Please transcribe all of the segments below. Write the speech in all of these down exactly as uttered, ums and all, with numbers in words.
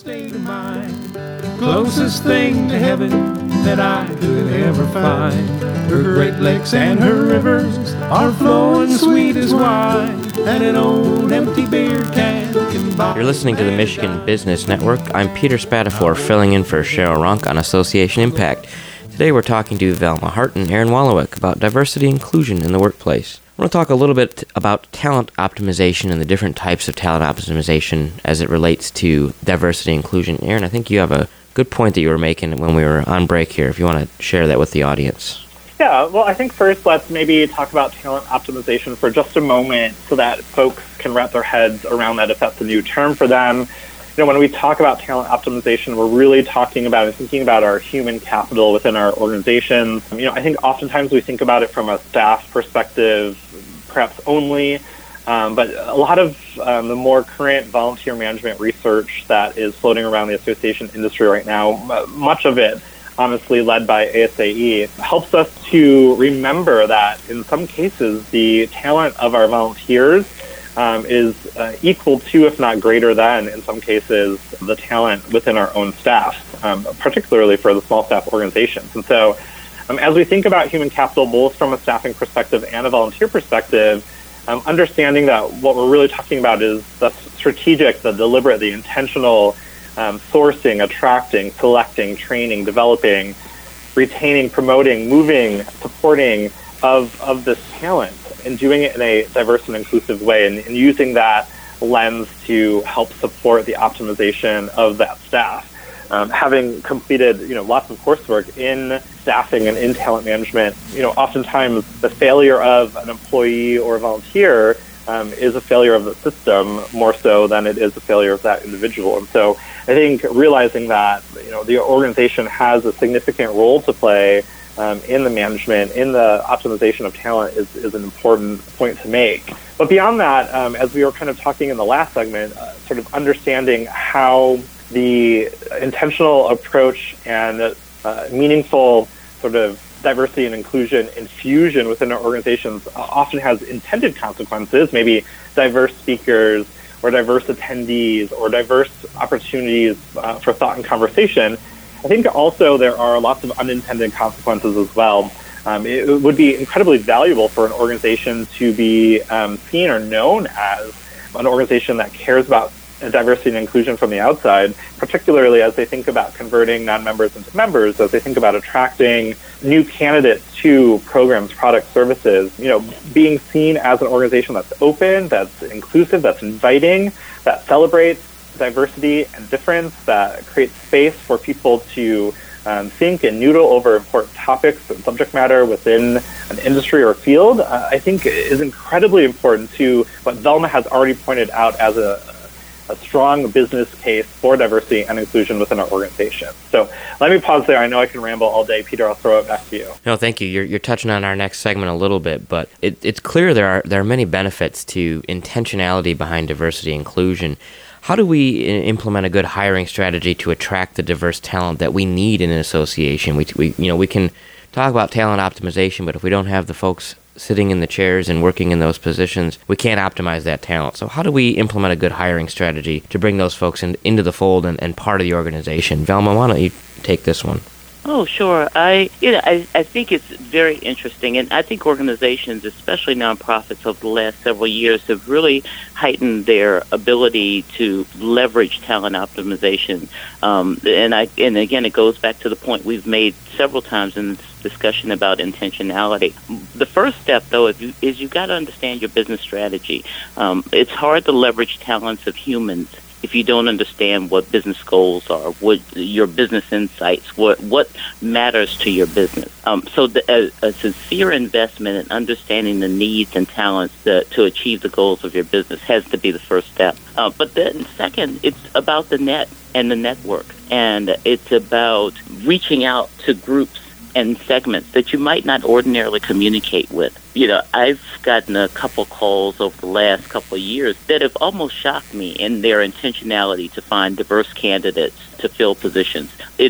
state of mind. Closest thing to heaven that I could ever find. Her Great Lakes and her rivers are flowing sweet as wine, and an old empty beer can can buy. You're listening to the Michigan Business Network. I'm Peter Spatafor, filling in for Cheryl Runk on Association Impact. Today we're talking to Velma Hart and Aaron Wolowiec about diversity and inclusion in the workplace. I want to talk a little bit about talent optimization and the different types of talent optimization as it relates to diversity and inclusion. Aaron, I think you have a good point that you were making when we were on break here, if you want to share that with the audience. Yeah, well, I think first let's maybe talk about talent optimization for just a moment so that folks can wrap their heads around that if that's a new term for them. You know, when we talk about talent optimization, we're really talking about and thinking about our human capital within our organizations. You know, I think oftentimes we think about it from a staff perspective, perhaps only, um, but a lot of um, the more current volunteer management research that is floating around the association industry right now, much of it honestly led by A S A E, helps us to remember that in some cases the talent of our volunteers um, is uh, equal to, if not greater than, in some cases, the talent within our own staff, um, particularly for the small staff organizations. And so um, as we think about human capital, both from a staffing perspective and a volunteer perspective, um, understanding that what we're really talking about is the strategic, the deliberate, the intentional Um, sourcing, attracting, selecting, training, developing, retaining, promoting, moving, supporting of of this talent, and doing it in a diverse and inclusive way, and, and using that lens to help support the optimization of that staff. Um, having completed, you know, lots of coursework in staffing and in talent management, you know, oftentimes the failure of an employee or a volunteer Um, is a failure of the system more so than it is a failure of that individual. And so I think realizing that, you know, the organization has a significant role to play um, in the management, in the optimization of talent is, is an important point to make. But beyond that, um, as we were kind of talking in the last segment, uh, sort of understanding how the intentional approach and uh, meaningful sort of diversity and inclusion infusion within our organizations often has intended consequences, maybe diverse speakers or diverse attendees or diverse opportunities uh, for thought and conversation. I think also there are lots of unintended consequences as well. Um, it would be incredibly valuable for an organization to be um, seen or known as an organization that cares about diversity and inclusion from the outside, particularly as they think about converting non-members into members, as they think about attracting new candidates to programs, products, services, you know, being seen as an organization that's open, that's inclusive, that's inviting, that celebrates diversity and difference, that creates space for people to um, think and noodle over important topics and subject matter within an industry or field, uh, I think is incredibly important to what Velma has already pointed out as a a strong business case for diversity and inclusion within our organization. So let me pause there. I know I can ramble all day. Peter, I'll throw it back to you. No, thank you. You're, you're touching on our next segment a little bit, but it, it's clear there are there are many benefits to intentionality behind diversity and inclusion. How do we implement a good hiring strategy to attract the diverse talent that we need in an association? We, we you know, we can talk about talent optimization, but if we don't have the folks sitting in the chairs and working in those positions, we can't optimize that talent. So how do we implement a good hiring strategy to bring those folks in, into the fold and, and part of the organization? Velma, why don't you take this one? Oh, sure. I, you know, I, I think it's very interesting, and I think organizations, especially nonprofits, over the last several years have really heightened their ability to leverage talent optimization. Um, and I, and again, it goes back to the point we've made several times in this discussion about intentionality. The first step, though, is, you, is you've got to understand your business strategy. Um, it's hard to leverage talents of humans if you don't understand what business goals are, what your business insights, what what matters to your business. Um, so the, a, a sincere investment in understanding the needs and talents to, to achieve the goals of your business has to be the first step. Uh, but then second, it's about the net and the network. And it's about reaching out to groups and segments that you might not ordinarily communicate with. You know, I've gotten a couple calls over the last couple of years that have almost shocked me in their intentionality to find diverse candidates to fill positions. It's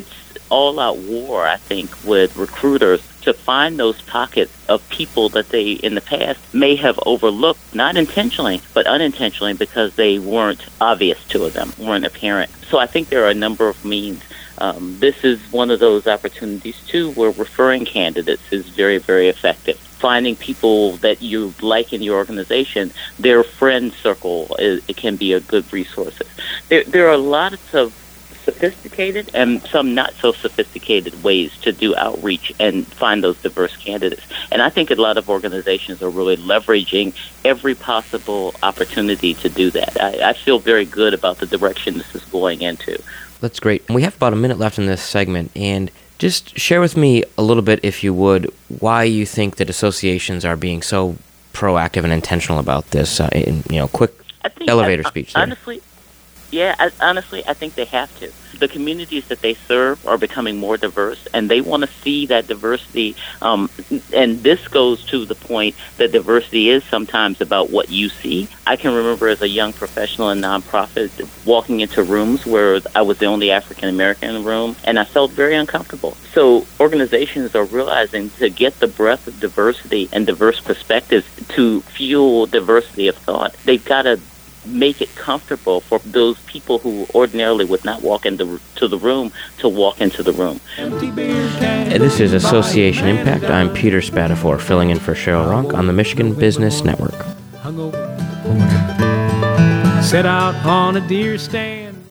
all-out war, I think, with recruiters to find those pockets of people that they, in the past, may have overlooked, not intentionally, but unintentionally, because they weren't obvious to them, weren't apparent. So I think there are a number of means. Um, this is one of those opportunities, too, where referring candidates is very, very effective. Finding people that you like in your organization, their friend circle, is, it can be a good resource. There, there are lots of sophisticated and some not so sophisticated ways to do outreach and find those diverse candidates. And I think a lot of organizations are really leveraging every possible opportunity to do that. I, I feel very good about the direction this is going into. That's great. We have about a minute left in this segment, and just share with me a little bit, if you would, why you think that associations are being so proactive and intentional about this. Uh, in, you know, quick I think, elevator I, speech there. Honestly, yeah, I, honestly, I think they have to. The communities that they serve are becoming more diverse, and they want to see that diversity. Um, and this goes to the point that diversity is sometimes about what you see. I can remember as a young professional in nonprofit walking into rooms where I was the only African American in the room, and I felt very uncomfortable. So organizations are realizing to get the breadth of diversity and diverse perspectives to fuel diversity of thought, they've got to make it comfortable for those people who ordinarily would not walk into to the room to walk into the room. And this is Association Impact. I'm Peter Spatafor, filling in for Cheryl Ronk on the Michigan Business Network. Set out on a deer stand.